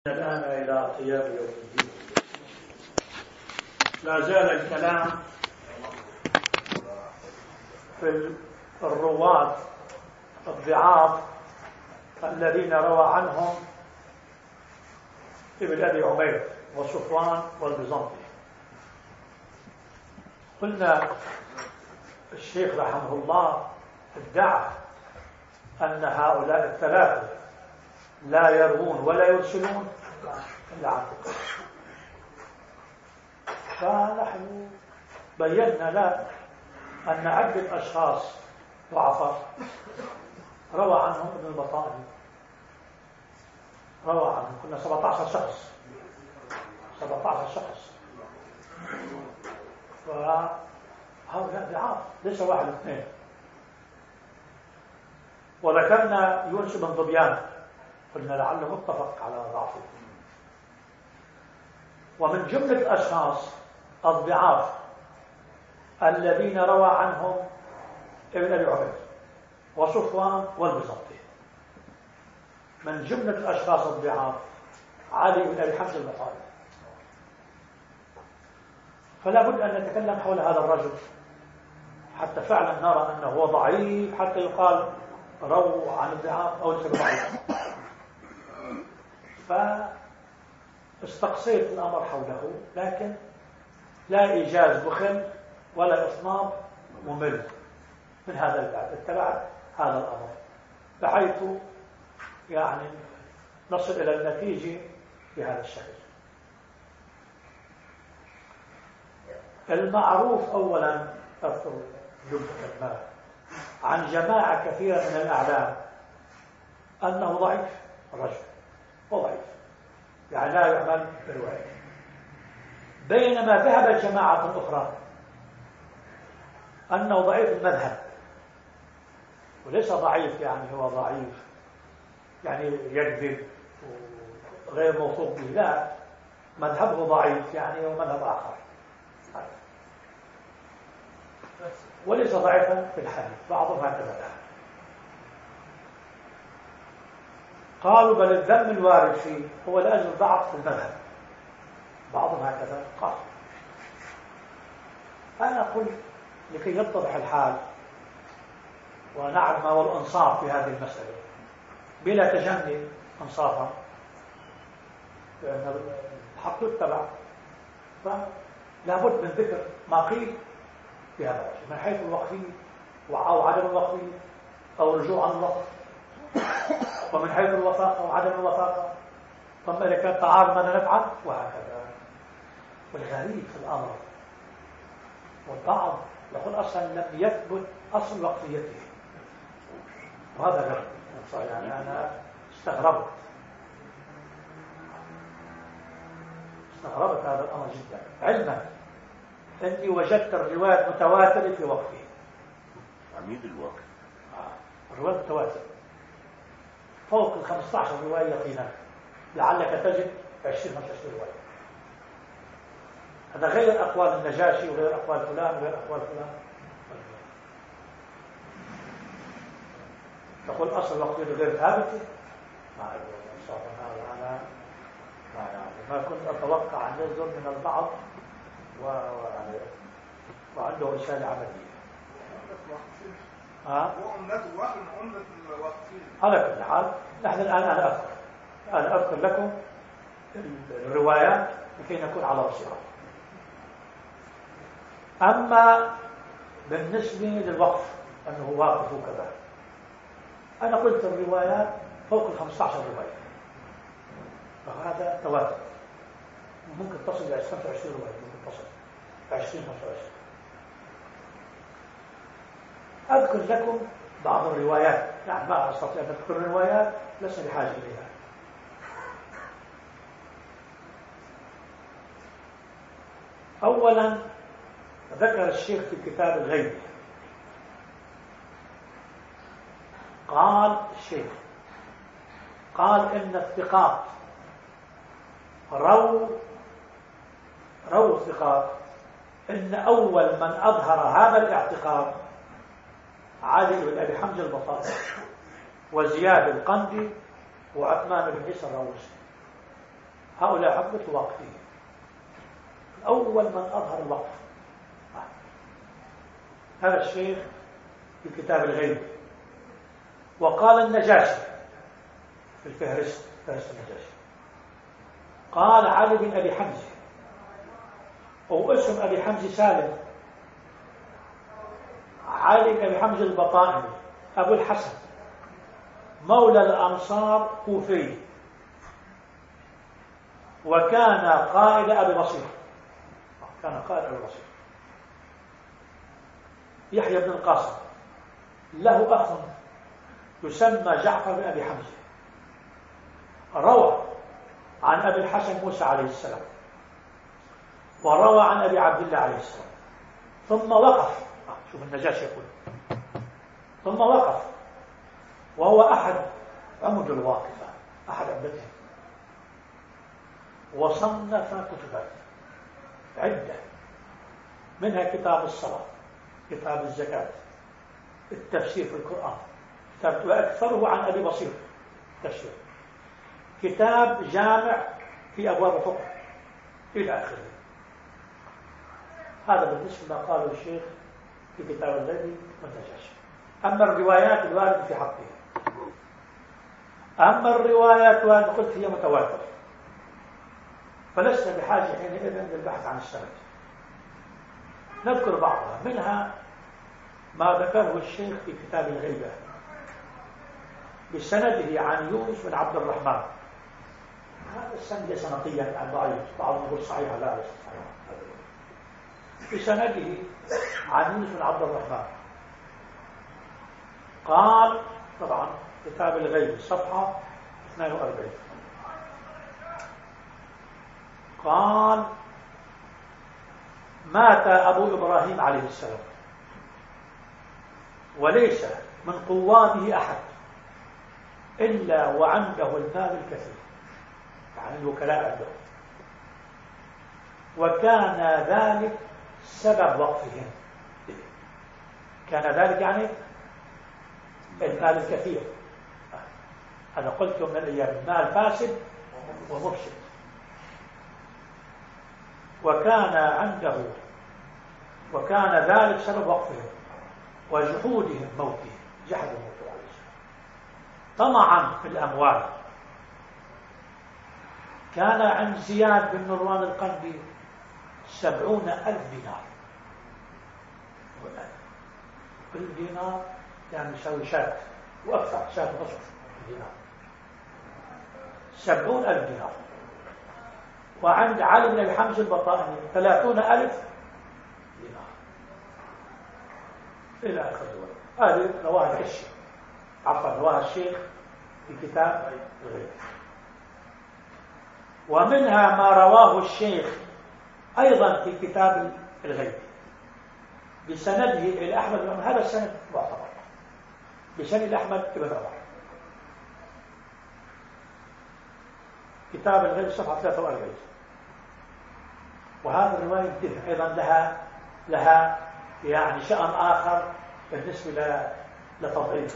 الآن إلى قيام يوم الدين. لا زال الكلام في الرواة الضعاف الذين روى عنهم ابن أبي عمير وصفوان والبيزنطي. قلنا الشيخ رحمه الله ادعى أن هؤلاء الثلاثة لا يروون ولا يرسلون إلا عن ثقة، فنحن بينا له أن عدة أشخاص ضعفاء روى عنهم ابن البطائي، روى عنهم كنا 17 شخص فهؤلاء ضعاف ليس واحد اثنين. وذكرنا يونس بن ظبيان قلنا لعله متفق على ضعفه. ومن جملة الأشخاص الضعاف الذين روى عنهم ابن أبي عمير وصفوان والبيزنطي، من جملة الأشخاص الضعاف علي بن أبي حمزة البخاري. فلا بد أن نتكلم حول هذا الرجل حتى فعلا نرى أنه هو ضعيف حتى يقال رووا عن الضعاف أو ليس ضعيف. فاستقصيت الأمر حوله، لكن لا إيجاز بخل ولا إصناب ممل من هذا الباب. اتبعت هذا الأمر بحيث يعني نصل إلى النتيجة بهذا الشكل. المعروف أولا أذكر جملة عن جماعة كثيرة من الأعلام أنه ضعيف الرجل، وضعيف يعني لا يعمل برواية، بينما ذهبت جماعة أخرى أنه ضعيف المذهب، وليس ضعيف يعني هو ضعيف يعني يكذب غير موثوق به، لا، مذهبه ضعيف يعني هو مذهب آخر، وليس ضعيفا في الحديث. بعضهم هكذا قالوا بل الذم الوارد فيه هو لأجل ضعف في المذهب، بعضهم هكذا قال. أنا قلت لكي يتضح الحال ونعلم ما هو الإنصاف في هذه المسألة بلا تجني إنصافا، لأن الحق يتبع، فلا بد من ذكر ما قيل في هذا الوجه من حيث الوقفية أو عدم الوقفية أو رجوع عن الوقف، ومن حيث الوفاقة وعدم الوفاقة، ثم إذا كان تعارض ماذا نفعل، وهكذا. والغريب في الأمر والبعض يقول أصلا لم يثبت أصل وقفيته، وهذا غريب يعني أنا استغربت هذا الأمر جدا، علما أني وجدت الروايات متواترة في وقفه. عميد الوقف الروايات متواترة فوق 15 رواية يقينا، لعلك تجد 20-25 رواية. هذا غير أقوال النجاشي وغير أقوال فلان وغير أقوال فلان. تقول أصل وقفه غير ثابتة، أنا ما كنت أتوقع أن يصدر من البعض وعنده رسالة عملية. على كل حال نحن الآن أنا أذكر لكم الروايات لكي نكون على بصيرة. أما بالنسبة للوقف أنه واقف وكذا، أنا قلت الروايات فوق 15 رواية، فهذا تواتر، ممكن تصل إلى 25 رواية، ممكن تصل 20-25. أذكر لكم بعض الروايات، يعني ما أستطيع أن أذكر الروايات، لسنا بحاجة إليها. أولا ذكر الشيخ في كتاب الغيب، قال الشيخ إن الثقات رووا الثقات إن أول من أظهر هذا الاعتقاد علي بن أبي حمزة البخاري وزياد القندي وعثمان بن عيسى الراوسي. هؤلاء حكمة الواقفين، أول من أظهر الوقف هذا الشيخ في كتاب الغيب. وقال النجاشي في الفهرست، فهرست النجاشي، قال علي بن أبي حمزة، واسم أبي حمزة سالم، علي بن أبي حمزة البطائني أبو الحسن، مولى الأنصار كوفي، وكان قائد أبي بصير، كان قائد أبي بصير. يحيى بن القاسم له أخ يسمى جعفر بن أبي حمزة، روى عن أبي الحسن موسى عليه السلام، وروى عن أبي عبد الله عليه السلام، ثم وقف. شوف النجاشي يقول ثم وقف، وهو أحد عمد الواقفة، أحد عمدتهم، وصنف كتبا عدة، منها كتاب الصلاة، كتاب الزكاة، التفسير في القرآن، وأكثره عن أبي بصير تفسير، كتاب جامع في أبواب الفقه إلى آخره. هذا بالنسبة ما قاله الشيخ في كتاب الغيب والنجاشي. أما الروايات الواردة في حقه، أما الروايات وأنا قلت هي متواترة، فلسنا بحاجة حينئذ للبحث عن السند. نذكر بعضها، منها ما ذكره الشيخ في كتاب الغيبة بسنده عن يونس بن عبد الرحمن. هذا السند سنقيا عن ضعيف، بعضهم يقول صحيح، لا ليس صحيح. بسنده عن يونس بن عبد الرحمن قال، طبعا كتاب الغيب صفحة 42، قال: مات أبو إبراهيم عليه السلام وليس من قوامه أحد إلا وعنده المال الكثير، يعني الوكلاء عنده، وكان ذلك سبب وقفهم. كان ذلك يعني المال الكثير. أنا قلت من الأيام المال فاسد ومفسد، وكان ذلك سبب وقفهم وجحودهم موته، جحدوا موته عليه السلام طمعا في الأموال. كان عند زياد بن نروان القندي 70,000 دينار، كل دينار يعني يساوي شاة وأكثر، شاة ونصف دينار، 70,000 دينار. وعند علي بن أبي حمزة البطائني 30,000 دينار إلى آخر الوقت. هذه رواها الكشي، رواها الشيخ في كتاب الغيب. ومنها ما رواه الشيخ أيضا في كتاب الغيب بسنده إلى أحمد بن عمر. هذا السند معتبر بسند أحمد بن عمر، كتاب الغيب صفحة 43. وهذه الرواية أيضا لها يعني شأن آخر بالنسبة لتضعيفه.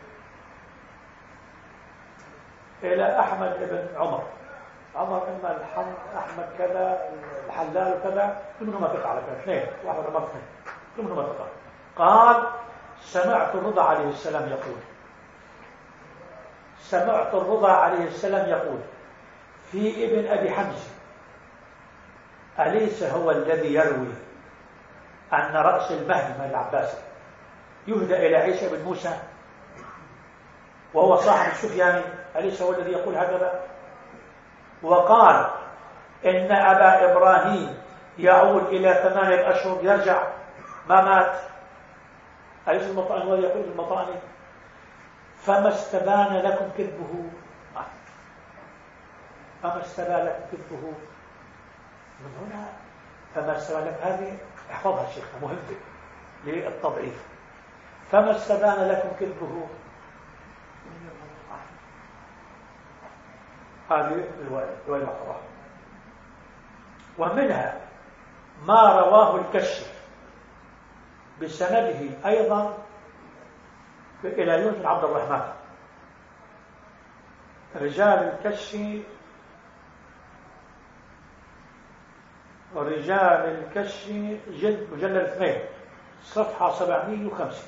إلى أحمد بن عمر إما أحمد كذا، الحلال وكذا، كل منهم ثقة على كذا، اثنين، واحد رمض اثنين، كل منهم ثقة. قال: سمعت الرضا عليه السلام يقول في ابن أبي حمزة: أليس هو الذي يروي أن رأس المهدي من العباس يهدى إلى عيسى بن موسى وهو صاحب السفياني؟ أليس هو الذي يقول هكذا؟ وقال إن أبا إبراهيم يعود إلى 8 أشهر يرجع ما مات. أليس المطاني هو يقول المطاني: فما استبان لكم كذبه، من هنا فما استبان لكم، هذه احفظها الشيخ، مهمة للتضعيف. فما استبان لكم كذبه، هذه الرواية المحفوظة. ومنها ما رواه الكشي بسنده أيضا إلى يونس بن عبد الرحمن. رجال الكشي ورجال الكشف جلد مجلد 2 صفحة 750.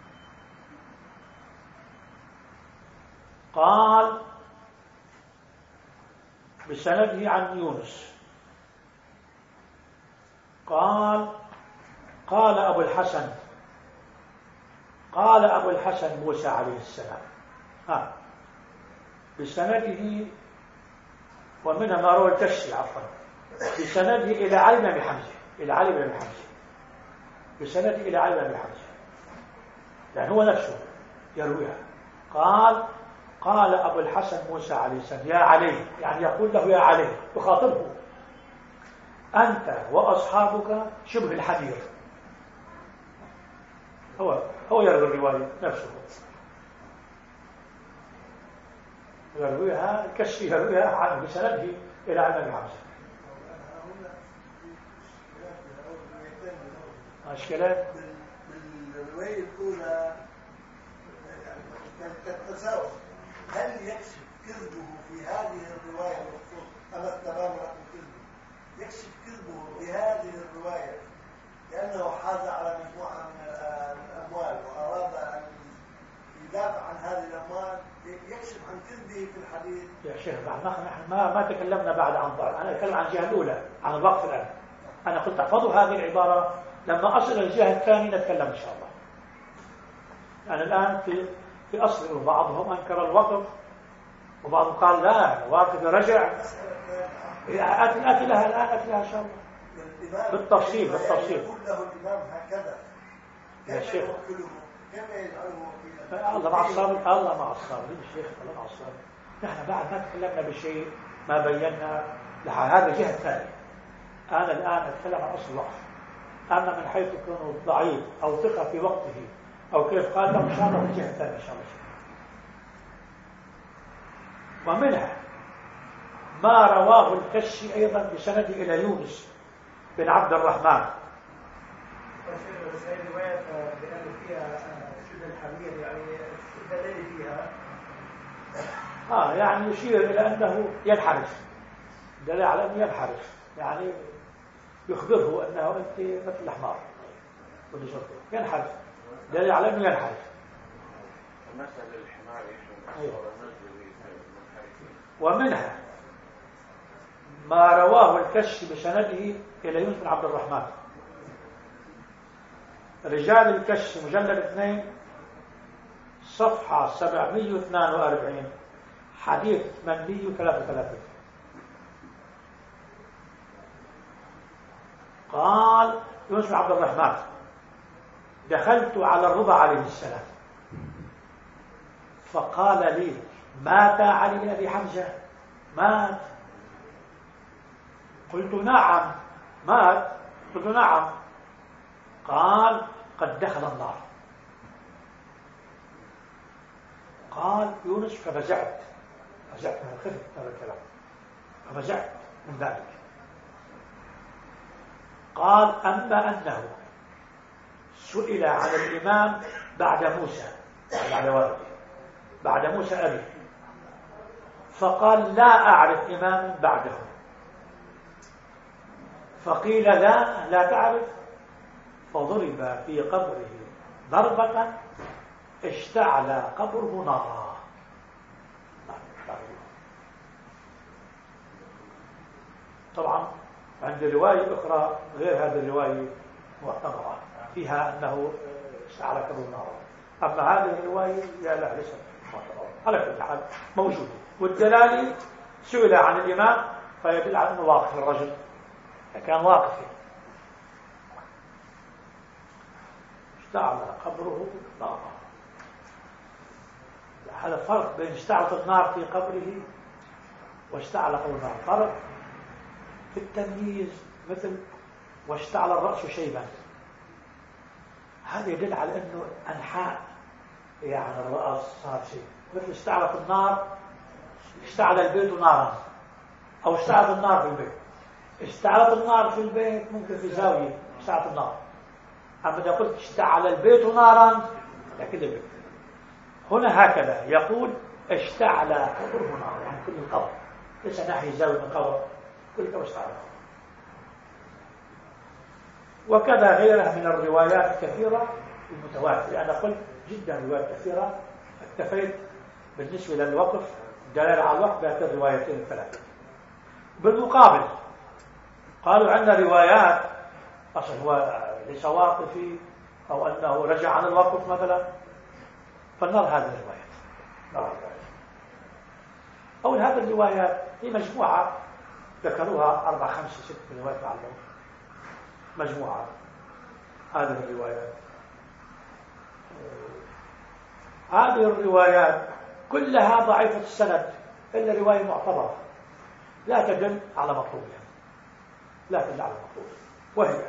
قال بسنده عن يونس قال أبو الحسن موسى عليه السلام بسنده، ومنها ما روى الكشي بسنده إلى علي بن حمزة، بسنده إلى علي بن حمزة، يعني هو نفسه يرويها. قال أبو الحسن موسى عليه السلام يا علي، يعني يقول له يا علي، يخاطبه أنت وأصحابك شبه الحدير. هو يروي الرواية نفسه، يرويها الكشي، يرويها عنه بسنده إلى علي بن حمزة. مشكلة بالرواية الأولى كالتساوي، هل يكشف كذبه في هذه الرواية المخصوص أما التمام رقم كذبه يكشف كذبه في هذه الرواية لأنه حاز على مجموعة من الأموال وأراد أن يدافع عن هذه الأموال، يكشف عن كذبه في الحديث؟ يا شيخ نحن ما تكلمنا بعد عن ضعف، أنا أتكلم عن الجهة الأولى عن الوقف الآن. أنا قلت احفظوا هذه العبارة، لما أصل الجهة الثانية نتكلم إن شاء الله. أنا الآن في أصل، وبعضهم أنكر الوقف وبعضهم قال لا الواقف رجع. أتي لها الآن، أتي لها إن شاء الله بالتفصيل. يقول له الإمام هكذا يا شيخ كيف يجعله الله مع الصابر، الله مع الصابرين الشيخ، الله مع الصابرين. نحن بعد ما تكلمنا بشيء ما بينا لها، هذا جهة ثانية. أنا الآن أتكلم عن أصل الوقف. أما من حيث كونه ضعيف أو ثقة في وقته أو كيف قال له إن شاء الله في جهة ثانية إن شاء الله. ومنها ما رواه الكشي أيضا بسند إلى يونس بن عبد الرحمن. بس هذه الرواية بأن فيها شبه الحمير، يعني الدليل فيها يعني يشير إلى أنه ينحرف، دليل على أنه ينحرف، يعني يخبره أنه أنت مثل الحمار ينحرف، دليل على أنه ينحرف. مثل الحمار ومنها ما رواه الكشي بسنده إلى يونس بن عبد الرحمن، رجال الكشي مجلد 2 صفحة 742 حديث 833. قال يونس بن عبد الرحمن دخلت على الرضا عليه السلام فقال لي مات علي بن أبي حمزة؟ مات؟ قلت نعم مات. قلت نعم. قال قد دخل النار. قال يونس ففزعت من الخفة هذا الكلام، ففزعت من ذلك. قال أما أنه سئل عن الإمام بعد موسى، بعد موسى أبي، فقال لا أعرف إماما بعده. فقيل لا تعرف، فضرب في قبره ضربة اشتعل قبره نارا. طبعا عند رواية أخرى غير هذه الرواية معتبرة فيها أنه اشتعل قبره نارا، أما هذه الرواية لا ليست معتبرة. على كل حال موجودة، والدلالي سئل عن الإمام فيدل على أنه واقف الرجل، كان واقفا اشتعل قبره نارا. هذا فرق بين اشتعلت النار في قبره واشتعل قبره نار، فرق في التمييز، مثل واشتعل الرأس شيبا، هذا يدل على أنه أنحاء يعني الرأس صار شيء، مثل اشتعلت النار، اشتعل البيت نارا، أو اشتعلت النار في البيت. اشتعلت النار في البيت ممكن في زاوية اشتعلت النار، أما إذا قلت اشتعل البيت نارا لكن البيت هنا هكذا يقول اشتعل قبره نارا، يعني كل القبر ليس ناحية زاوية من القبر، كل قبر اشتعل. وكذا غيرها من الروايات الكثيرة المتواترة. أنا قلت جدا روايات كثيرة، اكتفيت بالنسبة للوقف دلالة على الوقف بهذه الروايتين الثلاثة. بالمقابل قالوا عندنا روايات أصلا هو ليس واقفي أو أنه رجع عن الوقف مثلا، فلنرى هذه الروايات. أول هذه الروايات هي مجموعة ذكروها 4 5 6 روايات معلومة، مجموعة هذه الروايات. هذه الروايات كلها ضعيفة السند إلا رواية معتبرة لا تدل على مطلوبها، لا تدل على مطلوبها، وهي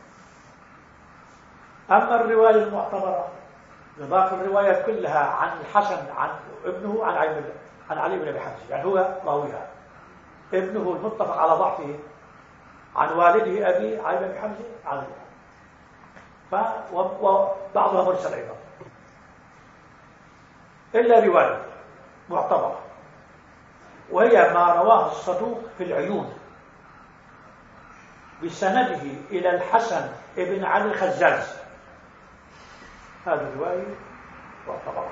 أما الرواية المعتبرة باقي الروايات كلها عن الحسن عن ابنه عن علي بن أبي حمزة، يعني هو راويها، ابنه المتفق على ضعفه عن والده أبي علي بن أبي حمزة عن وبعضها مرسل أيضا، إلا رواية معتبرة وهي ما رواه الصدوق في العيون بسنده إلى الحسن ابن علي الخزاز. هذه الرواية معتبرة.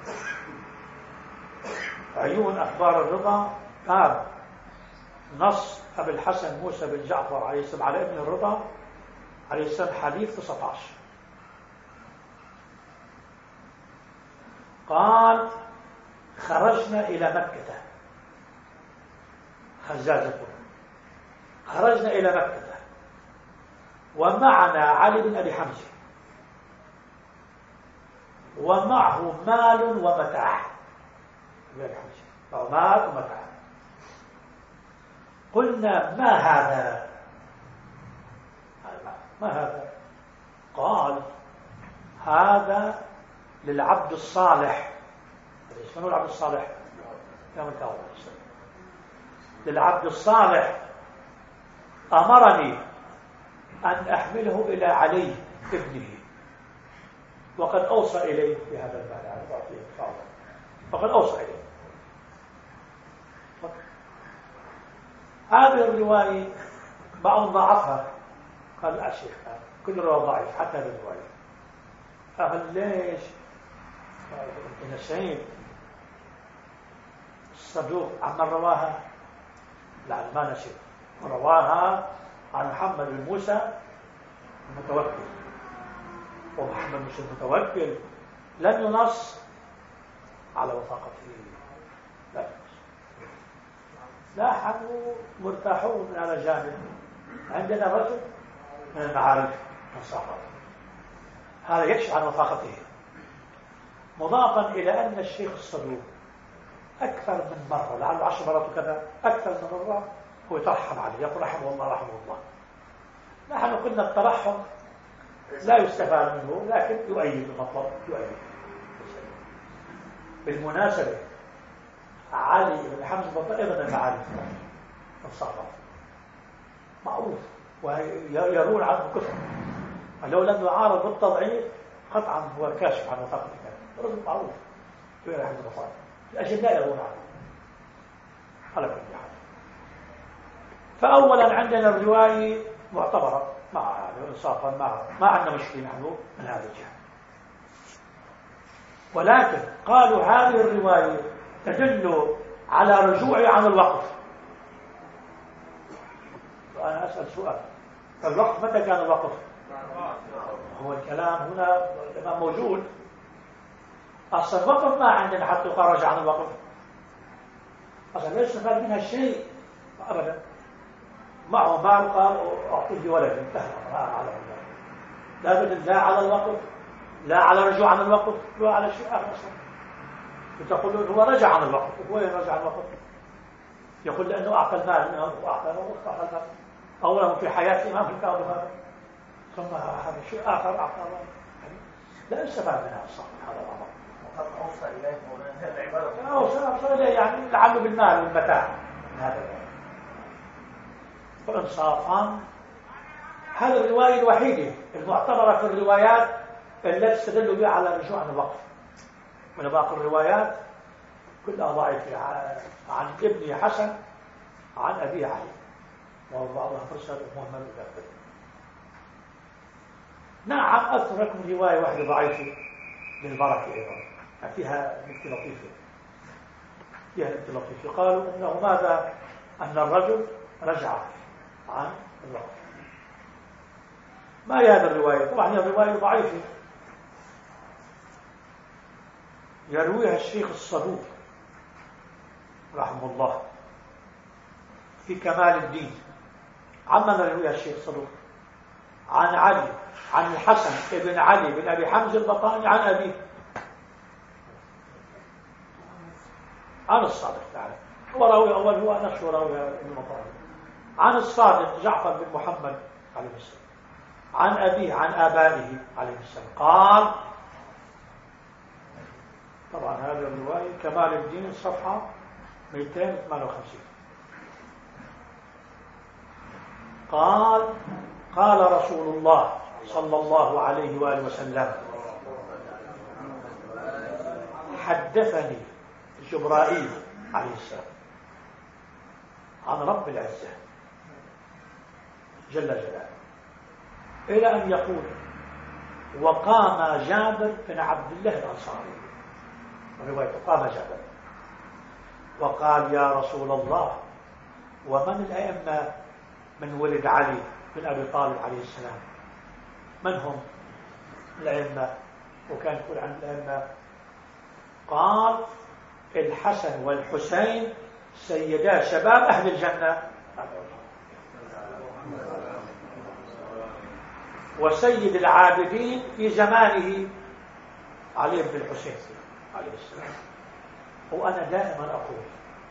عيون أخبار الرضا قال نص أبي الحسن موسى بن جعفر عليه السلام على ابن الرضا عليه السلام حديث 19 قال خرجنا إلى مكة، خزاز يقول خرجنا إلى مكة ومعنا علي بن أبي حمزة ومعه مال ومتاع، مال ومتاع. قلنا ما هذا؟ ما هذا؟ قال هذا للعبد الصالح. من هو العبد الصالح؟ للعبد الصالح أمرني أن أحمله إلى علي ابنه وقد أوصى إليه في هذا المال، وقد أوصى إليه. هذه الرواية بعض ضعفها، قال لا شيخ كل رواية ضعيف حتى هذه الرواية. قال ليش؟ ابن سعيد الصدوق عمن رواها؟ لا ما نسيت، رواها عن محمد بن موسى المتوكل، ومحمد بن موسى المتوكل لم ينص على وثاقته، لا حنوا مرتاحون من هذا الجانب. عندنا رجل من المعارف الصحابة هذا يكشف عن وثاقته، مضافا إلى أن الشيخ الصدوق أكثر من مرة، لعله 10 مرات وكذا، أكثر من مرة هو يترحم عليه، يقول رحمه الله رحمه الله. نحن قلنا الترحم لا يستفاد منه لكن يؤيد المطلب، يؤيد. بالمناسبة علي بن حمزة بطل أيضا المعارف الصحابة معروف ويرون عنه كثر، لو لم يعارض بالتضعيف قطعا هو كاشف عن وثاقة الكلام، رجل معروف في رحمة الله، الأجلاء يرون عنه على كل حال. فأولا عندنا الرواية معتبرة مع إنصافا ما عندنا مشكلة نحن من هذا الجهة، ولكن قالوا هذه الرواية تدل على رجوعه عن الوقف. وأنا أسأل سؤال، الوقف متى كان الوقف؟ هو الكلام هنا الإمام موجود، أصلا الوقف ما عندنا حتى يخرج عن الوقف، أصلا لا يستفاد منها شيء أبدا. معه مال قال أعطيه ولد، انتهى لا بدل لا على الوقف لا على رجوع عن الوقف لا على شيء آخر أصلا. تقولون هو رجع عن الوقف، وين رجع عن الوقف؟ يقول لأنه أعطى المال منهم وأعطى المال أولا في حياته ما في الكون هذا، ثم هذا شيء آخر أعطى الله، لا يستفاد منها الصح هذا الأمر. وقد أوصى إليه مولانا العبادة، أوصى إليه يعني لعله بالمال والمتاع من هذا الأمر. فإنصافا هذه الرواية الوحيدة المعتبرة في الروايات التي تدل بها على الرجوع عن الوقف، من باقي الروايات كلها ضعيفة عن ابن حسن عن أبي علي، وبعضها مرسل محمد بن نعم أذكر لكم رواية واحدة ضعيفة للبركة أيضا فيها نكتة لطيفة. قالوا أنه ماذا أن الرجل رجع عن الوقت. ما هي هذه الرواية؟ طبعا هي الرواية ضعيفة يرويها الشيخ الصدوق رحمه الله في كمال الدين. عمن يرويها الشيخ الصدوق؟ عن علي، عن الحسن ابن علي بن أبي حمزة البطاني عن أبيه، عن الصادق تعالى. وراوي أول هو نفس وراوي ابن البطاني عن الصادق جعفر بن محمد عليه السلام عن أبيه عن آبائه عليه السلام قال. طبعا هذه الرواية كمال الدين صفحة 258. قال قال رسول الله صلى الله عليه وآله وسلم حدثني جبرائيل عليه السلام عن رب العزة جل جلاله إلى أن يقول وقام جابر بن عبد الله الأنصاري، رواية قام جابر وقال يا رسول الله ومن الأئمة من ولد علي بن أبي طالب عليه السلام؟ من هم الأئمة؟ وكان يقول عن الأئمة قال الحسن والحسين سيدا شباب أهل الجنة، وسيد العابدين في زمانه علي بن الحسين عليه السلام. وأنا دائما أقول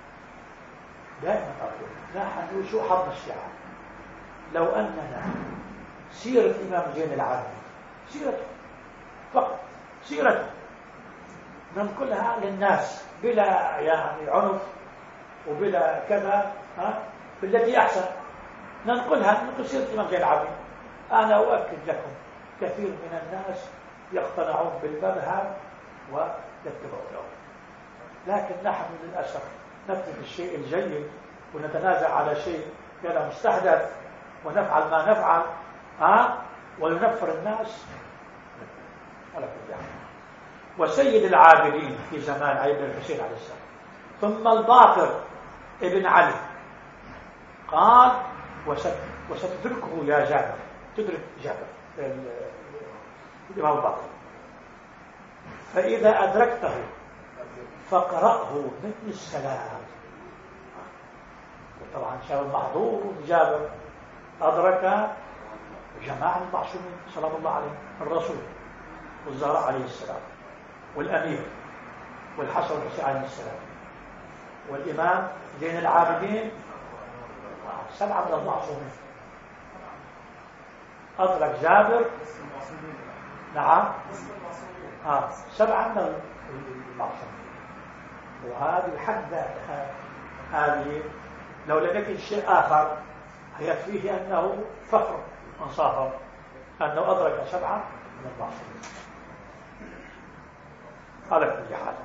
نحن شو حظ الشيعة لو أننا سيرة الإمام زين العابدين سيرته فقط سيرته ننقلها للناس بلا يعني عنف وبلا كذا بالتي أحسن ننقلها ننقل سيرة الإمام زين العابدين. أنا أؤكد لكم كثير من الناس يقتنعون بالمذهب ويتبعون له، لكن نحن للأسف نترك الشيء الجيد ونتنازع على شيء كان مستحدث ونفعل ما نفعل وينفر الناس ولا كل حال. وسيد العابدين في زمان علي بن الحسين عليه السلام ثم الباقر ابن علي قال وستدركه يا جابر، تدرك جابر الإمام الباقر فإذا أدركته فقرأه مثل السلام. طبعا شاب المحظوظ جابر أدرك جماعة المعصومين سلام الله عليه، الرسول والزهراء عليه السلام والأمير والحسن والحسين عليه السلام والإمام زين العابدين، 7 من المعصومين أدرك جابر. نعم 7 من المعصومين. وهذه حد ذاتها هذه لو لديك شيء آخر يكفيه أنه فخر انصافا أنه أدرك 7 من المعصومين على كل حال.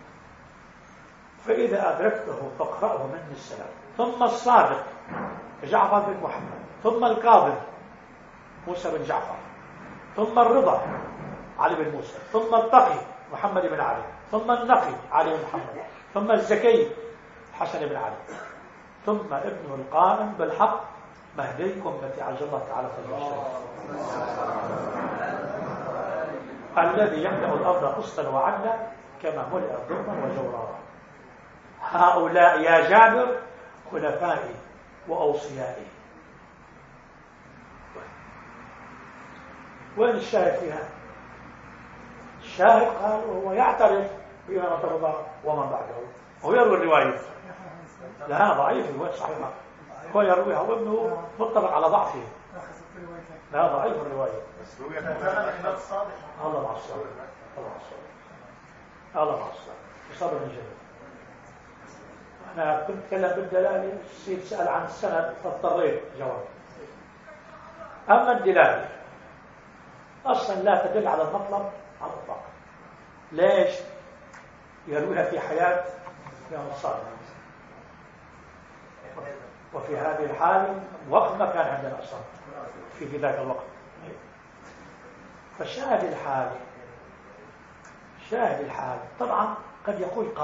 فإذا أدركته فاقرأه مني السلام. ثم الصادق جعفر بن محمد، ثم الكاظم موسى بن جعفر، ثم الرضا علي بن موسى، ثم التقي محمد بن علي، ثم النقي علي بن محمد، ثم الزكي حسن بن علي، ثم ابنه القائم بالحق مهدي أمتي عجل الله تعالى فضله الذي يملأ الأرض قسطا وعدلا كما ملئت ظلما وجورا. هؤلاء يا جابر خلفائي وأوصيائي. وين الشاهد فيها؟ الشاهد قال وهو يعترف بإمامة الرضا ومن بعده، هو يروي الرواية لا ضعيف الرواية صحيحة، هو يرويها وابنه مطلق على ضعفه، لا ضعيف الرواية. الله مع الصبر، الله مع الصبر، الله مع الصبر، صبر جميل. أنا كنت أتكلم بالدلالة، السيد سأل عن السند فاضطريت جواب. أما الدلالة أصلا لا تدل على المطلب على الإطلاق. ليش؟ يرويها في حياة الإمام الصادق، وفي هذه الحالة وقت ما كان عندنا أصلا في ذاك الوقت. فشاهد الحال طبعا قد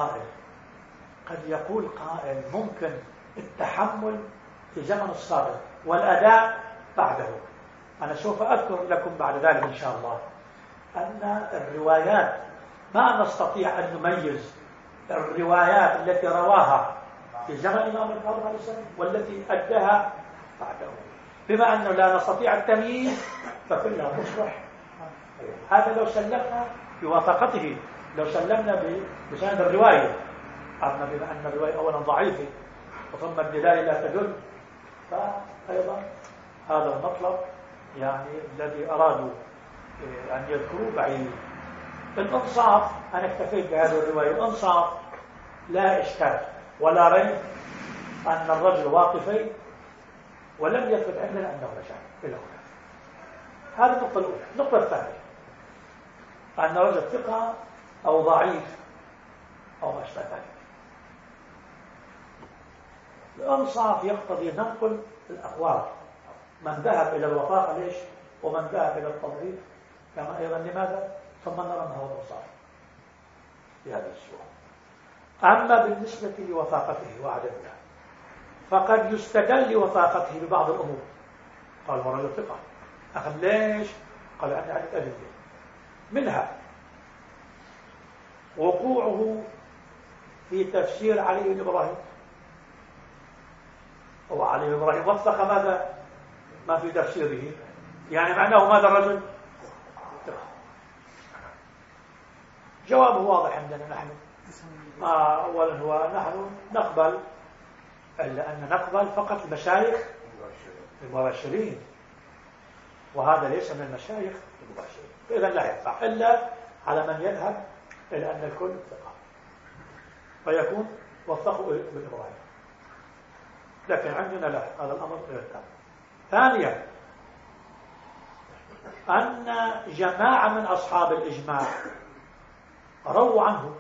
يقول قائل ممكن التحمل في زمن الصادق والأداء بعده. أنا سوف أذكر لكم بعد ذلك إن شاء الله أن الروايات ما نستطيع أن نميز الروايات التي رواها في زمن الإمام الكاظم عليه السلام والتي أداها بعده. بما أنه لا نستطيع التمييز فكلها تصبح. هذا لو سلمنا بوثاقته، لو سلمنا بسند الرواية، أما بما أن الرواية أولا ضعيفة وثم الدلالة لا تدل، فأيضا هذا المطلب يعني الذي أرادوا أن يذكروه بعيد. الإنصاف أنا اكتفيت بهذه الرواية. الإنصاف لا إشكال ولا ريب أن الرجل واقفين ولم يثبت عندنا أنه رجع إلى هنا. هذه النقطة الأولى. النقطة الثانية أن الرجل ثقة أو ضعيف أو ما أشبه ذلك. الإنصاف يقتضي ننقل الأقوال، من ذهب إلى الوثاقة ليش ومن ذهب إلى التضعيف كما أيضا لماذا، ثم نرى أنه هو الإنصاف في هذه الصورة. أما بالنسبة لوثاقته وعددها فقد يستدل لوثاقته ببعض الأمور. قال ورجل ثقة، أخذ ليش؟ قال عندي عدة أدلة، منها وقوعه في تفسير علي بن إبراهيم. هو علي بن إبراهيم وثق ماذا؟ ما في تفسيره، يعني معناه ماذا الرجل؟ جوابه واضح عندنا نحن. أولا هو نحن نقبل، إلا أن نقبل فقط المشايخ المباشرين، وهذا ليس من المشايخ المباشرين، فإذا لا ينفع إلا على من يذهب إلى أن الكل ثقة فيكون وثقوا ابن إبراهيم. لكن عندنا لا، هذا الأمر غير تام. ثانيا أن جماعة من أصحاب الإجماع رووا عنه،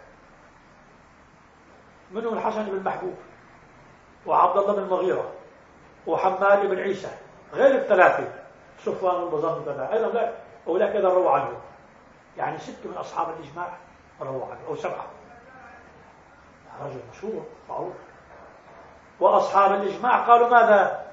منهم الحسن بن محبوب وعبد الله بن المغيرة وحماد بن عيسى، غير الثلاثة صفوان والبزار وكذا أيضا لا، أولئك إذا رووا عنه، يعني 6 من أصحاب الإجماع رووا عنه أو 7. رجل مشهور معروف. وأصحاب الإجماع قالوا ماذا؟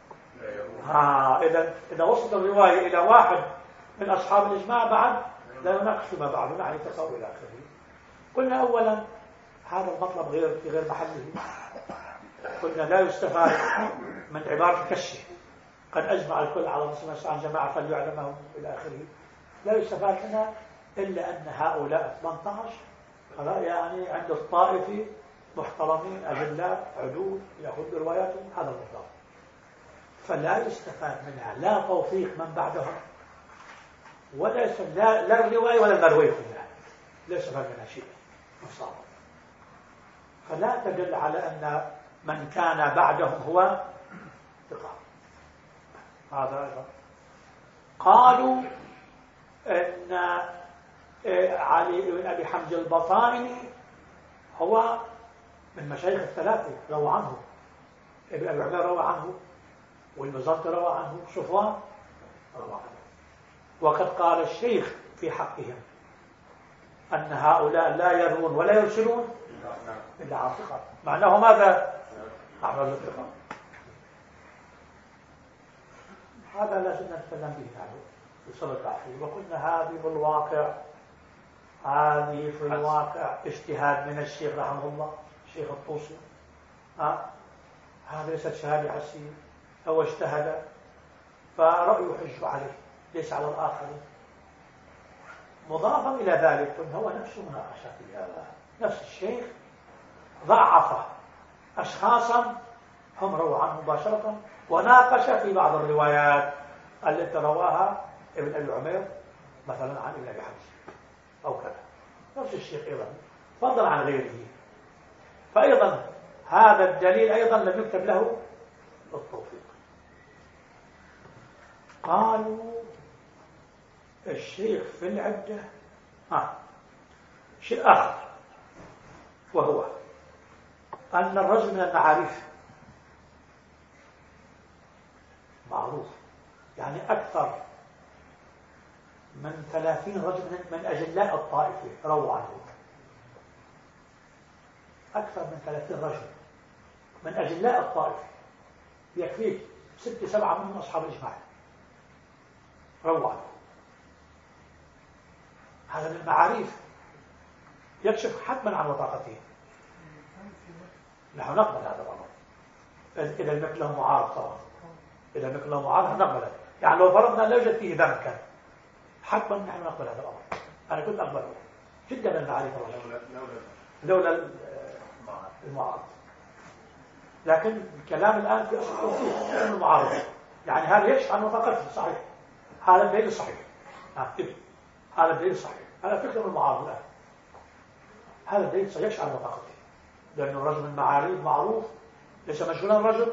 إذا وصلت الرواية إلى واحد من أصحاب الإجماع بعد لا يناقش ما بعده، يعني تصور إلى آخره. قلنا أولا هذا المطلب في غير محله. قلنا لا يستفاد من عبارة كشه، قد أجمع الكل على نصف عن جماعة فليعلمهم إلى آخره. لا يستفاد هنا إلا أن هؤلاء 18 يعني عند الطائفة محترمين أجلاء عدول يأخذ رواياتهم، هذا المطلب. فلا يستفاد منها لا توثيق من بعدهم ولا لا الرواية ولا المروي منها، لا يستفاد منها شيء مصاب. فلا تدل على أن من كان بعدهم هو ثقة. هذا أيضا قالوا أن علي بن أبي حمزة البطائني هو من مشايخ الثلاثة روى عنه، ابن أبي عمر روى عنه، والمزرطي روى عنه، صفوان روى عنه. وقد قال الشيخ في حقهم أن هؤلاء لا يروون ولا يرسلون إلا عن ثقة. معناه ماذا؟ أعمل الثقة. هذا لازم نتكلم به عنه في صلة التحفيظ. وقلنا هذه في الواقع اجتهاد من الشيخ رحمه الله، الشيخ الطوسي. هذا ليست شهادة حسية، هو اجتهد فرأيه حج عليه ليس على الآخرين. مضافا إلى ذلك هو نفسه مناقشة في هذا، نفس الشيخ ضعف أشخاصا هم رووا عنه مباشرة وناقش في بعض الروايات التي رواها ابن أبي عمر مثلا عن ابن أبي حمزة أو كذا، نفس الشيخ أيضا فضلا عن غيره. فأيضا هذا الدليل أيضا لم يكتب له التوفيق. قالوا الشيخ في العدة شيء آخر، وهو أن الرجل من المعارف معروف، يعني أكثر من 30 رجل من أجلاء الطائفة رووا عنه، أكثر من 30 رجل من أجلاء الطائفة، يكفيك 6 7 من أصحاب الإجماع رووا عنه. هذا من المعاريف يكشف حتما عن وثاقته. نحن نقبل هذا الأمر إذا لم يكن له معارض طبعا، إذا لم يكن له معارض نقبله. يعني لو فرضنا لا يوجد فيه دم كان حتما نحن نقبل هذا الأمر. أنا كنت أقبله جدا من المعارف لولا المعارض. لكن الكلام الآن في أصل المعارضة، يعني هذا يكشف عن وثاقته صحيح، هذا الدليل صحيح، هذا الدليل صحيح، هذا فكرة المعارض الآن، هذا الدليل سيكشف عن وثاقته، لأنه رجل من معارض معروف ليس مجهولا الرجل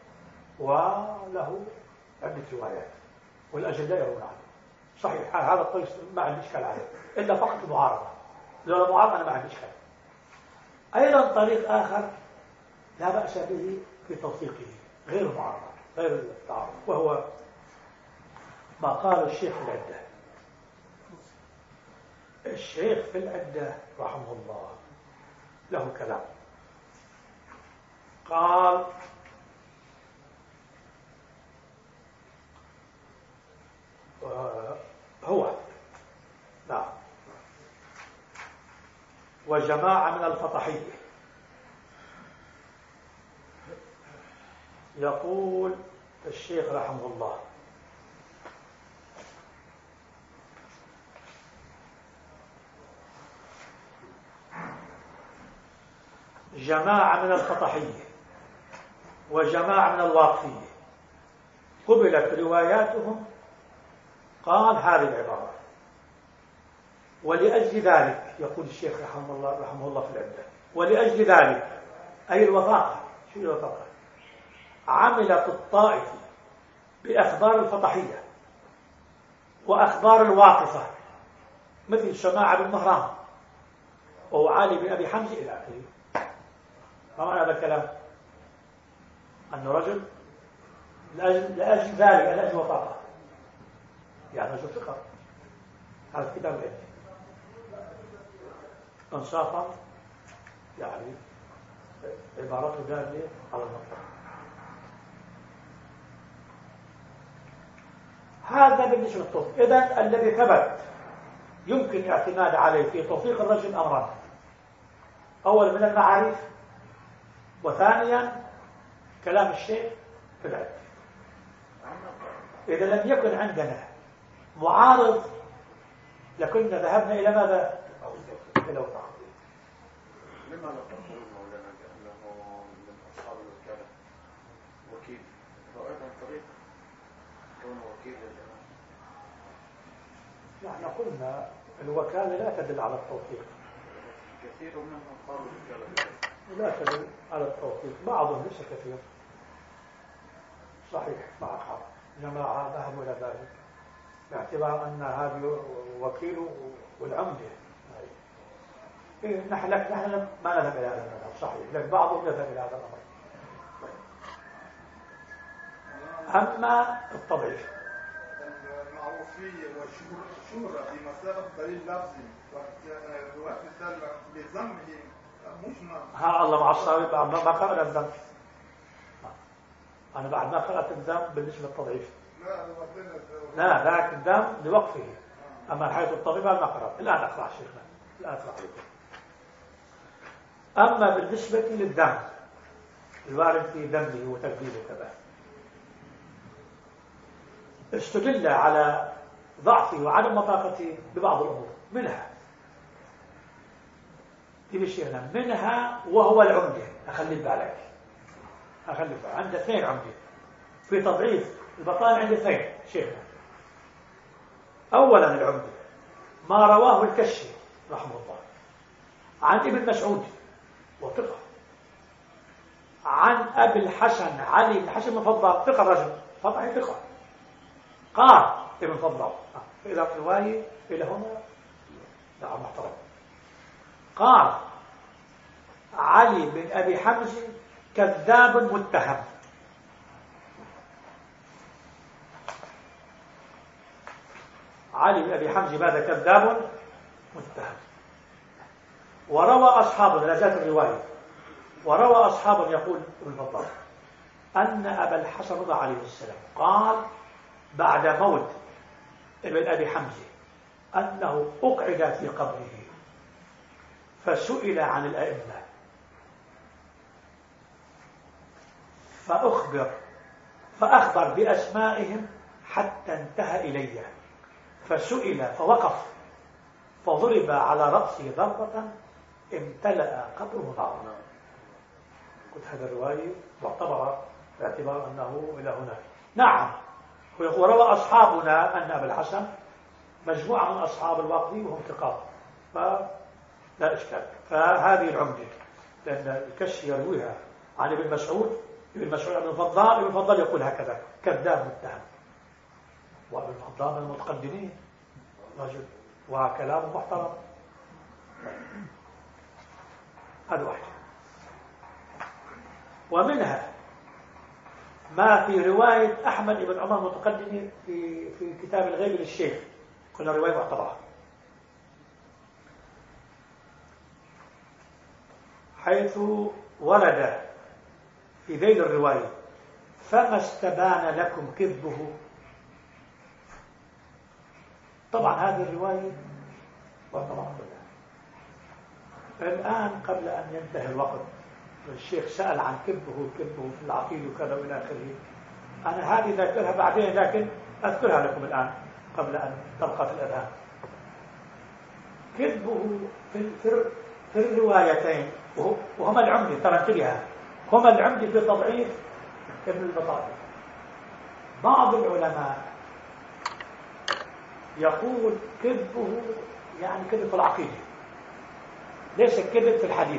وله عدة روايات والأجلاء يرون عنه صحيح. هذا الطريق ما عندي إشكال عليه إلا فقط المعارضة، لولا المعارضة أنا ما عندي إشكال. أيضا طريق آخر لا بأس به في توثيقه غير المعارضة غير التعارض، وهو ما قال الشيخ في العدة. الشيخ في العدة رحمه الله له كلام، قال هو نعم وجماعة من الفطحية، يقول الشيخ رحمه الله جماعة من الفطحية وجماعة من الواقفية قبلت رواياتهم، قال هذه العبارة. ولأجل ذلك يقول الشيخ رحمه الله في العدة، ولأجل ذلك أي الوثاقة، شو الوثاقة؟ عملت الطائفة بأخبار الفطحية وأخبار الواقفة مثل سماع بن مهران وعلي بن أبي حمزة إلى آخره. ما معنى هذا الكلام؟ أنه رجل لأجل ذلك لأجل وثاقة، يعني رجل ثقة. هذا الكتاب العلمي انصافا، يعني عبارته دالة على المطلق. هذا بالنسبة للتوثيق. إذن الذي ثبت يمكن الاعتماد عليه في توثيق الرجل أمران: أولا من المعارف، وثانيا كلام الشيخ في العلم. إذا لم يكن عندنا معارض لكنا ذهبنا إلى ماذا؟ إلى وثاقة. لما لا تقولون مولانا بأنه من أصحاب الوكالة وكيل، وأيضا طريق كونه وكيل للجماعة؟ نحن قلنا الوكالة لا تدل على التوثيق، كثير منهم قالوا الوكالة لا تدل على التوثيق، بعضهم ليس كثير صحيح مع حق. جماعة ذهبوا إلى ذلك باعتبار أن هذا وكيل والعمدة. نحن ما نذهب إلى هذا الأمر صحيح، لكن بعضهم يذهب إلى هذا الأمر. أما التضعيف المعروفية والشهرة في مسألة دليل لفظي وامثال بذمه مجمل. ها الله مع الصواب. بعد ما قرأت الذنب، أنا بعد ما قرأت الذنب بالنسبة للتضعيف لا ذاك الذنب لوقفه، أما حيث التضعيف ما قرأت. الآن أقرأ شيخنا، الآن أقرأ عليكم. أما بالنسبة للذنب الوارد في ذنبه وتكذيبه وكذا، استدل على ضعفه وعدم وثاقته ببعض الأمور، منها شيخنا منها وهو العمدة. أخلي بالك عند 2 عمدة في تضعيف البطالة، عند 2 شيخنا. أولا العمدة ما رواه الكشي رحمه الله عن ابن مسعود وثقة، عن أبي الحسن علي بن حسن المفضل ثقة، رجل فضعي ثقة، قال ابن فضل. فإذا الرواية إلى هنا نعم محترم. قال علي بن أبي حمزة كذاب متهم. علي بن أبي حمزة ماذا كذاب متهم. وروى أصحاب لا زالت الرواية، وروى أصحاب يقول ابن الفضال أن أبا الحسن رضا عليه السلام قال بعد موت ابن أبي حمزة أنه أقعد في قبره فسئل عن الأئمة فأخبر بأسمائهم حتى انتهى إلي، فسئل فوقف فضرب على رأسه ضربة امتلأ قبره نارا. قلت هذا الرواية معتبرة باعتبار أنه إلى هناك. نعم، وروى أصحابنا أن أبا الحسن مجموعة من أصحاب الواقدي وهم ثقات، فلا إشكال. فهذه العمدة، لأن الكشي يرويها عن ابن مسعود، ابن مسعود ابن الفضال يقول هكذا كذاب متهم، وابن الفضال من المتقدمين رجل وكلامه محترم. هذا واحد. ومنها ما في رواية أحمد بن عمر المتقدم في كتاب الغيب للشيخ، قلنا رواية معتبرة، حيث ورد في ذيل الرواية فما استبان لكم كذبه. طبعا هذه الرواية معتبرة كلها. الآن قبل أن ينتهي الوقت، الشيخ سأل عن كذبه في العقيد وكذا وإلى آخره. أنا هذه ذاكرها بعدين، لكن أذكرها لكم الآن قبل أن تبقى في الأذهان. كذبه في الروايتين وهما العمدة، ترى انتبهها، هما العمدة في تضعيف ابن البطاطي. بعض العلماء يقول كذبه يعني كذب في العقيدة، ليس كذب في الحديث،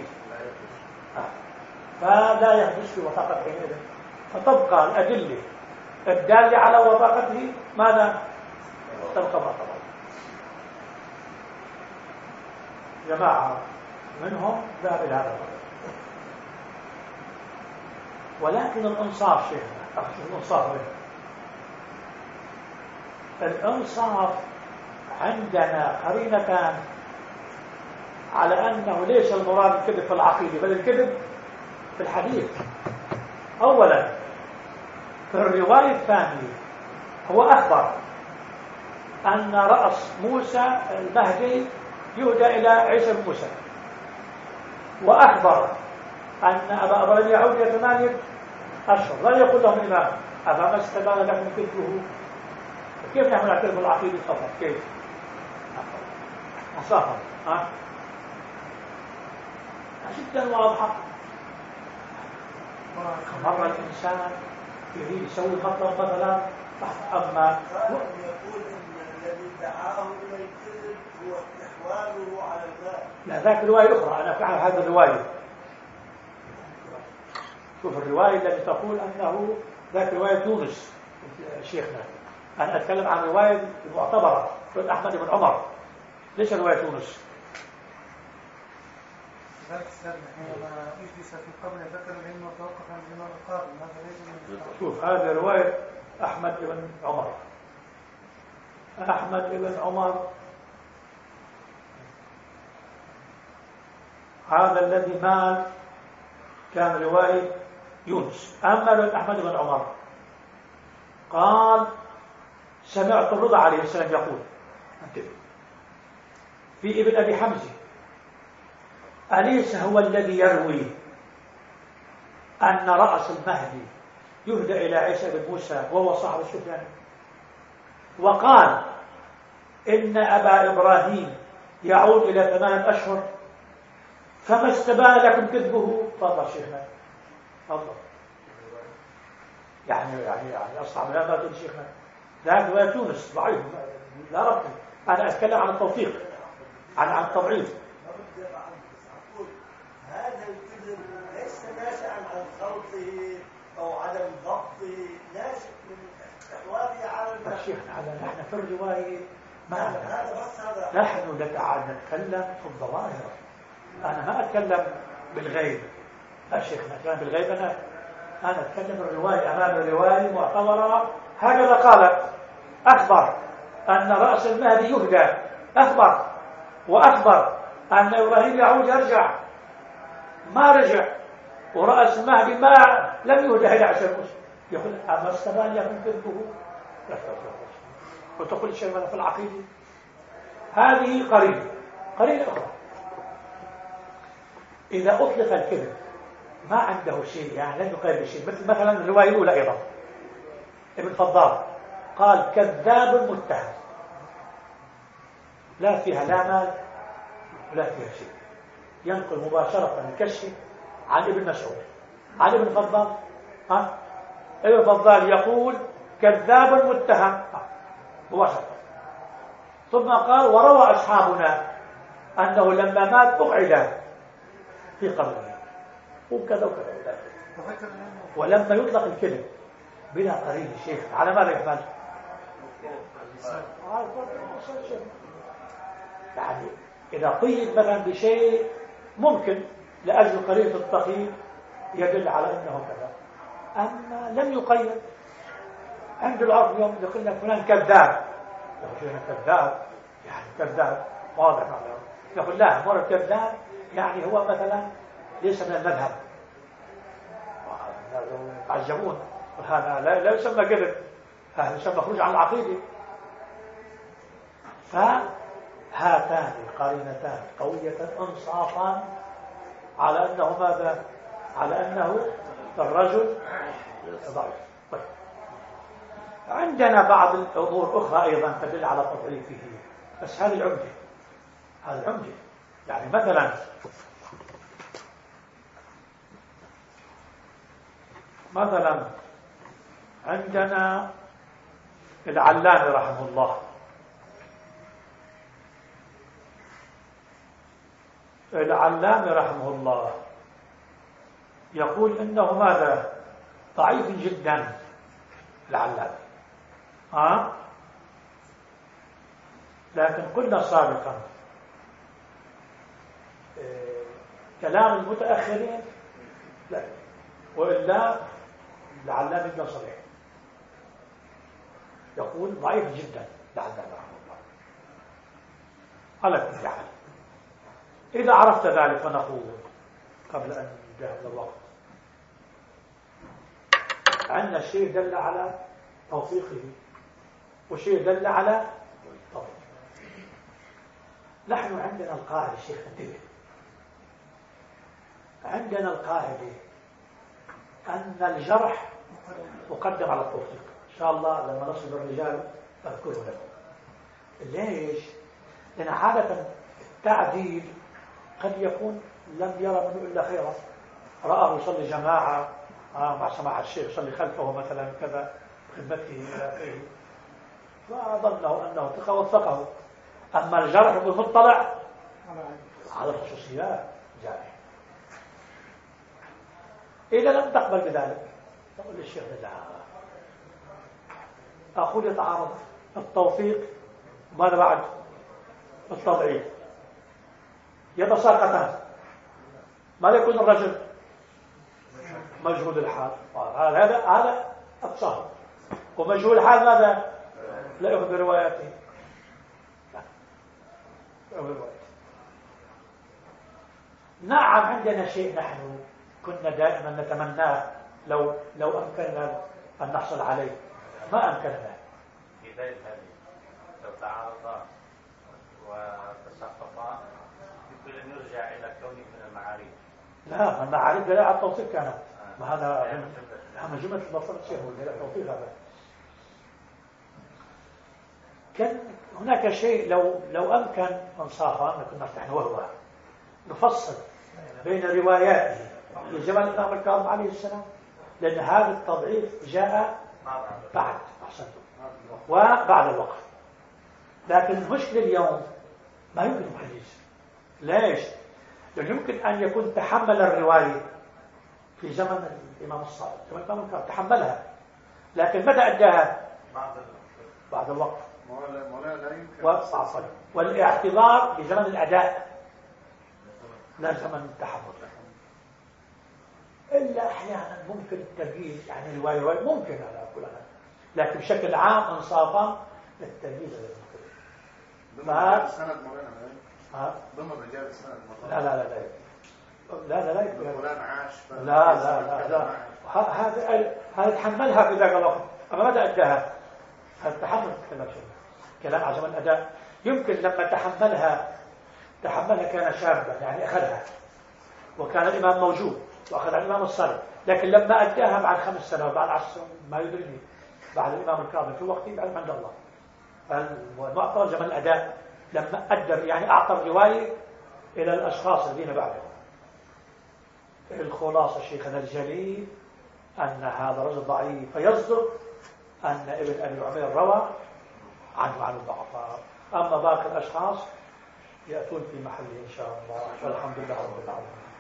فلا يحدث في وثاقة حينئذ، فتبقى الأدلة الدالة على وثاقته ماذا؟ تبقى معتبرة. جماعة منهم ذهب إلى هذا الرجل، ولكن الإنصاف شيخنا، الإنصاف وين؟ الإنصاف عندنا قرينتان على أنه ليس المراد الكذب في العقيدة بل الكذب في الحديث. أولا في الرواية الثانية هو أخبر أن رأس موسى المهدي يهدى إلى عيسى بن موسى، وأخبر أن أبا إبراهيم يعود إلى 8 أشهر، لا يقول لهم الإمام أفما استبان لكم كذبه. كيف نحن نعترف بالعقيدة فقط؟ كيف؟ أصافا جدا واضحة. مرة الإنسان يريد يسوي مطلب مثلا، أما يقول إن الذي دعاه إلى الكذب هو استحواله على المال. لا، ذاك رواية أخرى. أنا أفعل هذه الرواية. شوف الرواية التي تقول أنه ذاك رواية يونس شيخنا. أنا أتكلم عن رواية المعتبرة رواية أحمد بن عمر، ليش رواية يونس؟ ذلك السبب حينما أجلس في قبر ذكر العلم وتوقف عن الإمام القاضي، ماذا ليس؟ شوف هذه رواية أحمد بن عمر. أحمد بن عمر هذا الذي مات كان رواية يونس. أما رواية أحمد بن عمر قال سمعت الرضا عليه السلام يقول في ابن أبي حمزة أليس هو الذي يروي أن رأس المهدي يهدى إلى عيسى بن موسى وهو صاحب السفيان، وقال إن أبا إبراهيم يعود إلى 8 أشهر، فما استبان لكم كذبه. تفضل شيخنا، تفضل. يعني أصحاب لا ما تقول شيخنا، لا رواية تونس ضعيف لا ربط. أنا أتكلم عن التوثيق، عن التضعيف. هذا الكذب ليس ناشئا عن خلطه او عدم ضبطه، ناشئ من استحواذه على المال. شيخنا نحن في الروايه ما هذا بس هذا نحن نتكلم في الظواهر. انا ما اتكلم بالغيب يا شيخنا، اتكلم بالغيب. انا اتكلم الروايه امام الروايه معتبره. هكذا قال، اخبر أن رأس المهدي يهدى، أخبر وأخبر أن إبراهيم يعود يرجع، ما رجع، ورأس المهدي ما لم يهدى 11 مسلم. يقول أما استبان يكون كذبه، وتقول شيء في العقيدة. هذه قرينة أخرى. إذا أطلق الكذب ما عنده شيء، يعني لن يقيد بشيء، مثل مثلا الرواية الأولى أيضا ابن فضال قال كذاب متهم، لا فيها لا مال ولا فيها شيء، ينقل مباشرة الكشف عن ابن مسعود عن ابن فضال. ابن فضال يقول كذاب متهم مباشرة. ثم قال وروى أصحابنا أنه لما مات أقعد في قبره وكذا وكذا. ولما يطلق الكذب بلا قرين الشيخ على ماذا يحمل؟ يعني إذا قيد مثلا بشيء ممكن لأجل قرينة التقييد يدل على أنه كذا، أما لم يقيد. عند العرب اليوم يقول لك فلان كذاب، يقول كذاب يعني كذاب واضح معنا. يقول لا، مرة كذاب يعني هو مثلا ليس من المذهب، يتعجبون، هذا لا يسمى كذب، هذا يسمى خروج عن العقيدة. فهاتان قرينتان قوية انصافا على أنه ماذا؟ على أنه الرجل ضعيف. طيب. عندنا بعض الأمور أخرى أيضا تدل على تضعيفه، بس هذه العمدة، هذا العمدة. يعني مثلا عندنا العلامي رحمه الله، العلامي رحمه الله يقول إنه ماذا؟ ضعيف جدا العلامي. لكن قلنا سابقا كلام المتأخرين لا، وإلا العلامي ابن صريح يقول ضعيف جدا العلامي رحمه الله. على كل حال إذا عرفت ذلك فنقول قبل أن يجهز الوقت عندنا شيء دل على توثيقه وشيء دل على توثيقه. نحن عندنا القاعدة الشيخ انتبه، عندنا القاعدة أن الجرح مقدم على التوثيق. إن شاء الله لما نصل الرجال أذكره لكم. ليش؟ لأن عادة التعديل قد يكون لم يرى منه إلا خيرا، رآه يصلي جماعة مع سماع الشيخ يصلي خلفه مثلا كذا خدمته إلى آخره، فظنه أنه ثقة وثقه. أما الجرح بالمطلع على الخصوصيات جارح. إذا لم تقبل بذلك تقول للشيخ لا، أقول يتعارض التوثيق ماذا بعد التضعيف، يتساقطان. ماذا يكون الرجل؟ مجهول الحال، هذا التصاهل. ومجهول الحال ماذا؟ لا يؤخذ برواياته، نعم عندنا شيء نحن كنا دائما نتمناه لو أمكننا أن نحصل عليه، ما أمكننا. في ذلك هذه لو تعارضا وتسقطا يمكن أن يرجع إلى كونه من المعاريف. لا، المعاريف لا على التوثيق كانت، ما هذا من جملة المصدر الشيخ ولا التوثيق. هذا كان هناك شيء لو أمكن انصافا كنا نحن وهو نفصل بين رواياته في زمن الإمام الكاظم عليه السلام، لأن هذا التضعيف جاء بعد وبعد الوقت. لكن المشكلة اليوم ما يمكن الحديث. ليش؟ لأنه يمكن أن يكون تحمل الرواية في زمن الإمام الصادق، زمن الإمام الكاظم تحملها، لكن متى أداها؟ بعد الوقت وصعصل. والاعتبار بزمن الأداء لا زمن التحمل. إلا أحيانا ممكن التمييز، يعني الرواية ممكن على كل هذا، لكن بشكل عام انصافا التمييز لازم يكون. ضمن رجال السند مولانا ضمن رجال السند لا لا لا لا لا لا يكون. فلان عاش لا لا لا لا هذا تحملها في ذاك الوقت أما ماذا أداها؟ هذا تحمل كلام عزم الأداء. يمكن لما تحملها كان شابا يعني أخذها وكان الإمام موجود وأخذ الإمام الصالح، لكن لما أداها بعد 5 سنوات بعد 10 سنوات ما يدري بعد الإمام الكاظم في وقته بعد عند الله. والمعطل زمن الأداء لما أدى يعني أعطى الرواية إلى الأشخاص الذين بعده. الخلاصة شيخنا الجليل أن هذا رجل ضعيف فيصدق أن ابن أبي عمير روى عنه عن الضعفاء، أما باقي الأشخاص يأتون في محله إن شاء الله. والحمد لله رب العالمين.